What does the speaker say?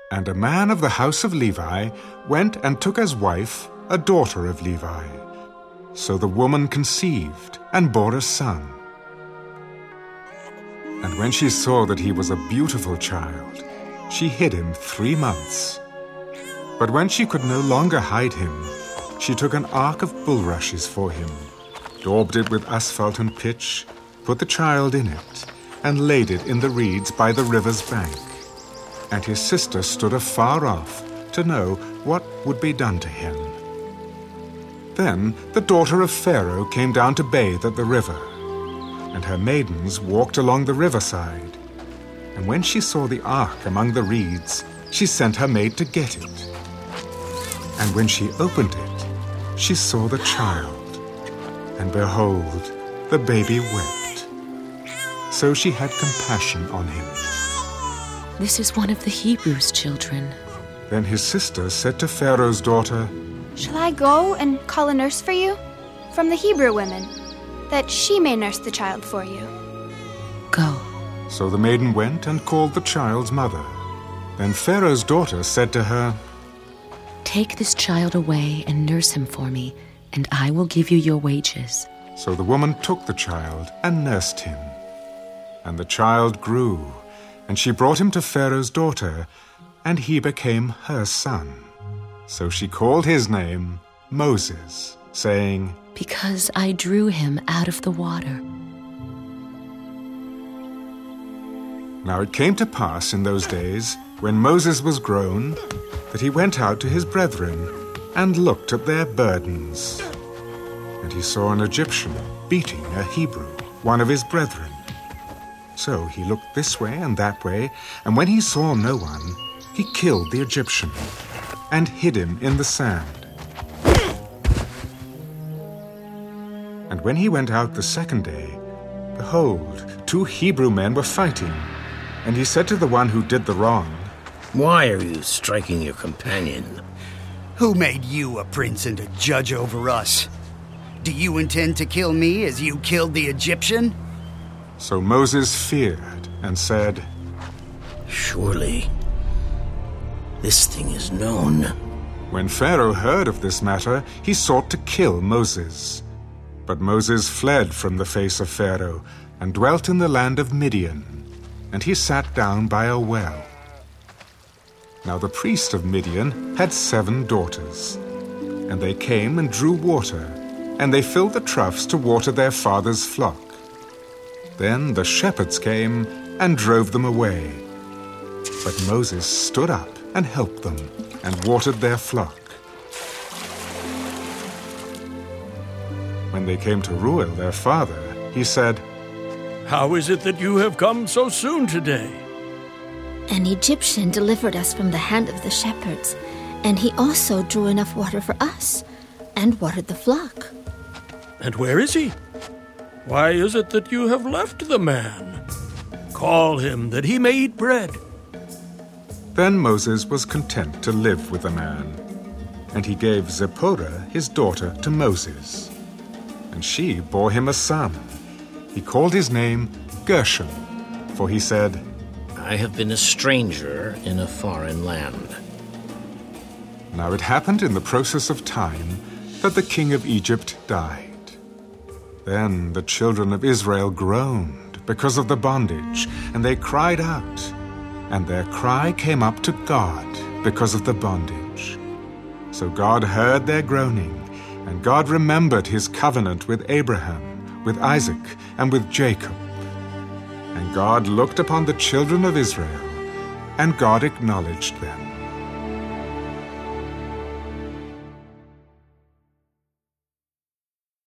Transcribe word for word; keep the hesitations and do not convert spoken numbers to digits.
And a man of the house of Levi went and took as wife a daughter of Levi. So the woman conceived and bore a son. And when she saw that he was a beautiful child, she hid him three months. But when she could no longer hide him, she took an ark of bulrushes for him, daubed it with asphalt and pitch, put the child in it, and laid it in the reeds by the river's bank. And his sister stood afar off to know what would be done to him. Then the daughter of Pharaoh came down to bathe at the river, and her maidens walked along the riverside. And when she saw the ark among the reeds, she sent her maid to get it. And when she opened it, she saw the child, and behold, the baby wept. So she had compassion on him. This is one of the Hebrews' children. Then his sister said to Pharaoh's daughter, Shall I go and call a nurse for you from the Hebrew women, that she may nurse the child for you? Go. So the maiden went and called the child's mother. Then Pharaoh's daughter said to her, Take this child away and nurse him for me, and I will give you your wages. So the woman took the child and nursed him. And the child grew, and she brought him to Pharaoh's daughter, and he became her son. So she called his name Moses, saying, Because I drew him out of the water. Now it came to pass in those days, when Moses was grown, that he went out to his brethren and looked at their burdens. And he saw an Egyptian beating a Hebrew, one of his brethren. So he looked this way and that way, and when he saw no one, he killed the Egyptian and hid him in the sand. And when he went out the second day, behold, two Hebrew men were fighting. And he said to the one who did the wrong, Why are you striking your companion? Who made you a prince and a judge over us? Do you intend to kill me as you killed the Egyptian? So Moses feared and said, Surely this thing is known. When Pharaoh heard of this matter, he sought to kill Moses. But Moses fled from the face of Pharaoh and dwelt in the land of Midian, and he sat down by a well. Now the priest of Midian had seven daughters, and they came and drew water, and they filled the troughs to water their father's flock. Then the shepherds came and drove them away. But Moses stood up and helped them, and watered their flock. When they came to Reuel, their father, he said, How is it that you have come so soon today? An Egyptian delivered us from the hand of the shepherds, and he also drew enough water for us, and watered the flock. And where is he? Why is it that you have left the man? Call him, that he may eat bread. Then Moses was content to live with the man, and he gave Zipporah his daughter to Moses. And she bore him a son. He called his name Gershom, for he said, I have been a stranger in a foreign land. Now it happened in the process of time that the king of Egypt died. Then the children of Israel groaned because of the bondage, and they cried out. And their cry came up to God because of the bondage. So God heard their groaning, and God remembered his covenant with Abraham, with Isaac, and with Jacob. And God looked upon the children of Israel, and God acknowledged them.